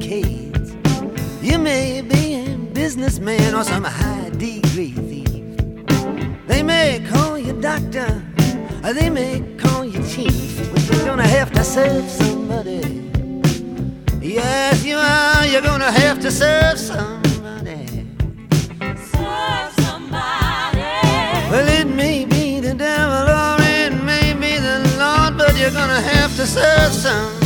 decades. You may be a businessman or some high-degree thief. They may call you doctor, or they may call you chief, but you're gonna have to serve somebody. Yes, you are. You're gonna have to serve somebody. Serve somebody. Well, it may be the devil or it may be the Lord, but you're gonna have to serve somebody.